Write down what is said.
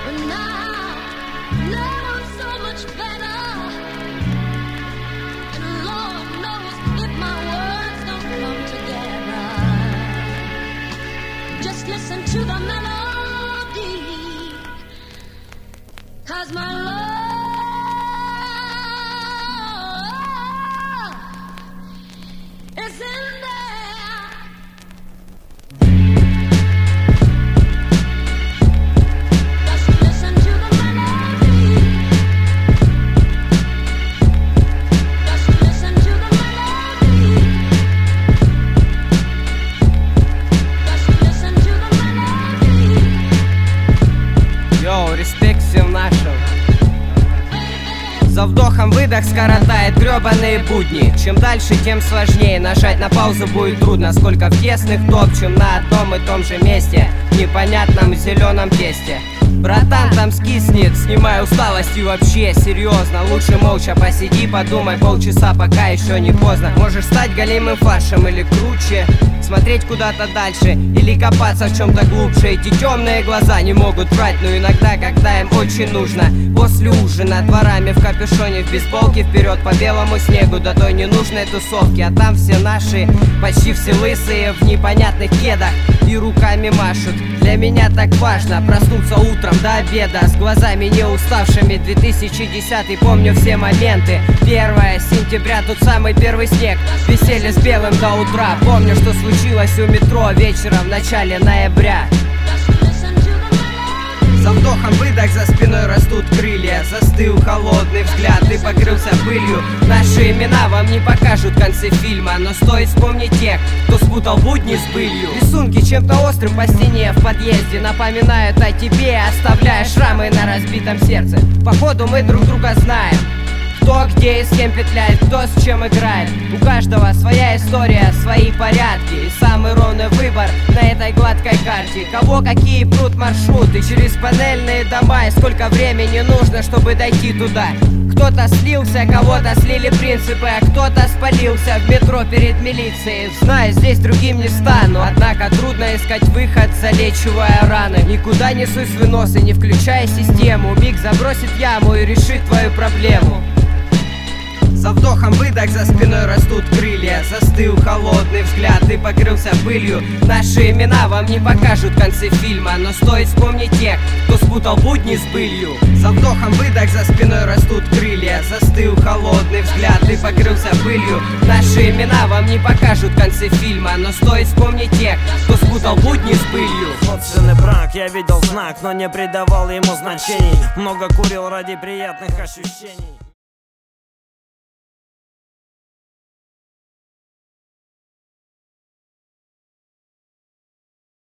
But now, love is so much better. And Lord knows if my words don't come together. Just listen to the melody, 'cause my love is in there. Just listen to the melody. Just listen to the melody. Just listen to the melody. Йоу, респект всем нашим. За вдохом выдох скоротает гребаные будни. Чем дальше, тем сложнее. Нажать на паузу будет трудно. Сколько в тесных топчем на одном и том же месте, в непонятном зеленом тесте. Братан там скиснет, снимай усталость и вообще серьезно. Лучше молча посиди, подумай полчаса, пока еще не поздно. Можешь стать голимым фаршем или круче, смотреть куда-то дальше или копаться в чем-то глубже. Эти темные глаза не могут врать, но иногда, когда им очень нужно. После ужина дворами в капюшоне, в бейсболке, вперед по белому снегу до той ненужной тусовки. А там все наши, почти все лысые, в непонятных кедах и руками машут. Для меня так важно проснуться утром до обеда с глазами не уставшими. 2010, помню все моменты. 1 сентября, тот самый первый снег. Веселье с белым до утра. Помню, что случилось у метро вечером в начале ноября. За вдохом выдох, за спиной растут крылья. Застыл холодный взгляд и покрылся пылью. Наши имена вам не покажут в конце фильма, но стоит вспомнить тех, кто спутал будни с былью. Рисунки чем-то острым по стене в подъезде напоминают о тебе, оставляя шрамы на разбитом сердце. Походу мы друг друга знаем, кто где и с кем петляет, кто с чем играет. У каждого своя история, свои порядки и самый ровный выбор на этой гладкой карте. Кого какие прут маршруты через панельные дома, и сколько времени нужно, чтобы дойти туда. Кто-то слился, кого-то слили принципы, а кто-то спалился в метро перед милицией. Знаю, здесь другим не стану, однако трудно искать выход, залечивая раны. Никуда не суй свой нос и не включай систему. Миг забросит яму и решит твою проблему. За вдохом выдох, за спиной растут крылья. Застыл холодный взгляд и покрылся пылью. Наши имена вам не покажут в конце фильма, но стоит вспомнить тех, кто спутал будни с былью. За вдохом выдох, за спиной растут крылья. Застыл холодный взгляд и покрылся пылью. Наши имена вам не покажут в конце фильма, но стоит вспомнить тех, кто спутал будни с былью. Собственный брак, я видел знак, но не придавал ему значений. Много курил ради приятных ощущений.